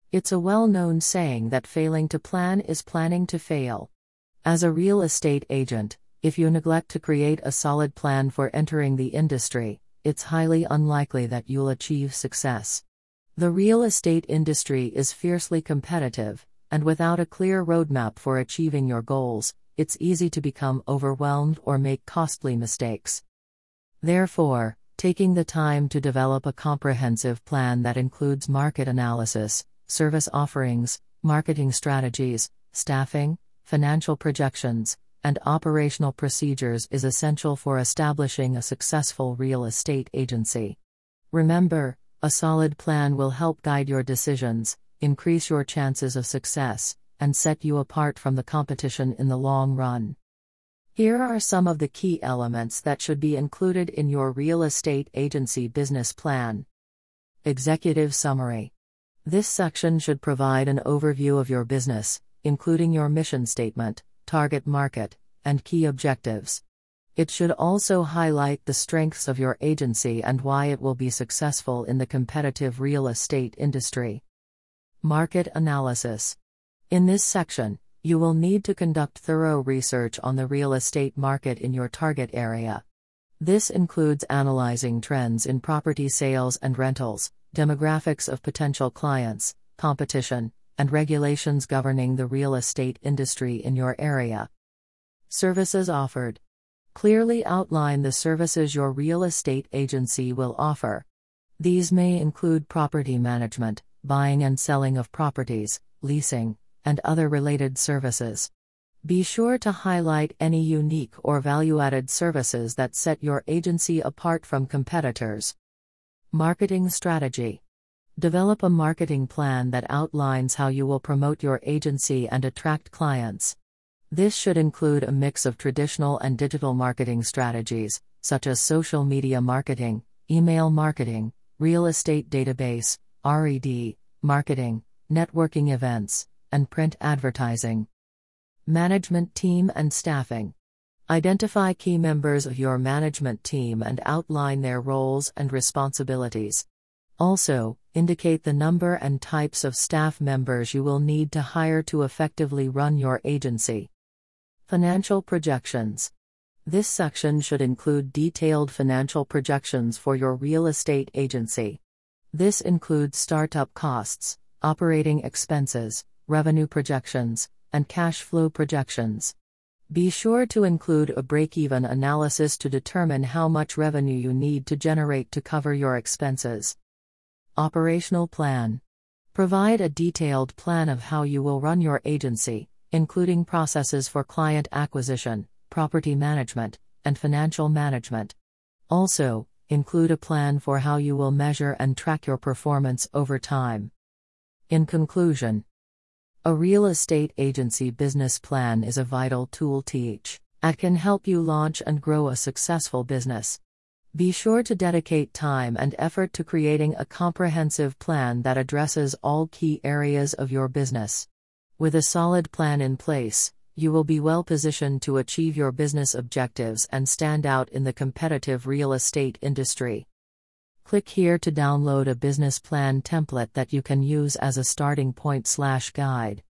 It's a well-known saying that failing to plan is planning to fail. As a real estate agent, if you neglect to create a solid plan for entering the industry, it's highly unlikely that you'll achieve success. The real estate industry is fiercely competitive, and without a clear roadmap for achieving your goals, it's easy to become overwhelmed or make costly mistakes. Therefore, taking the time to develop a comprehensive plan that includes market analysis, service offerings, marketing strategies, staffing, financial projections, and operational procedures is essential for establishing a successful real estate agency. Remember, a solid plan will help guide your decisions, increase your chances of success, and set you apart from the competition in the long run. Here are some of the key elements that should be included in your real estate agency business plan. Executive Summary. This section should provide an overview of your business, including your mission statement, target market, and key objectives. It should also highlight the strengths of your agency and why it will be successful in the competitive real estate industry. Market analysis. In this section, you will need to conduct thorough research on the real estate market in your target area. This includes analyzing trends in property sales and rentals, demographics of potential clients, competition, and regulations governing the real estate industry in your area. Services offered. Clearly outline the services your real estate agency will offer. These may include property management, buying and selling of properties, leasing, and other related services. Be sure to highlight any unique or value-added services that set your agency apart from competitors. Marketing strategy. Develop a marketing plan that outlines how you will promote your agency and attract clients. This should include a mix of traditional and digital marketing strategies, such as social media marketing, email marketing, real estate database, RED, marketing, networking events, and print advertising. Management team and staffing. Identify key members of your management team and outline their roles and responsibilities. Also, indicate the number and types of staff members you will need to hire to effectively run your agency. Financial projections. This section should include detailed financial projections for your real estate agency. This includes startup costs, operating expenses, revenue projections, and cash flow projections. Be sure to include a break-even analysis to determine how much revenue you need to generate to cover your expenses. Operational plan. Provide a detailed plan of how you will run your agency, including processes for client acquisition, property management, and financial management. Also, include a plan for how you will measure and track your performance over time. In conclusion, a real estate agency business plan is a vital tool that can help you launch and grow a successful business. Be sure to dedicate time and effort to creating a comprehensive plan that addresses all key areas of your business. With a solid plan in place, you will be well positioned to achieve your business objectives and stand out in the competitive real estate industry. Click here to download a business plan template that you can use as a starting point/guide.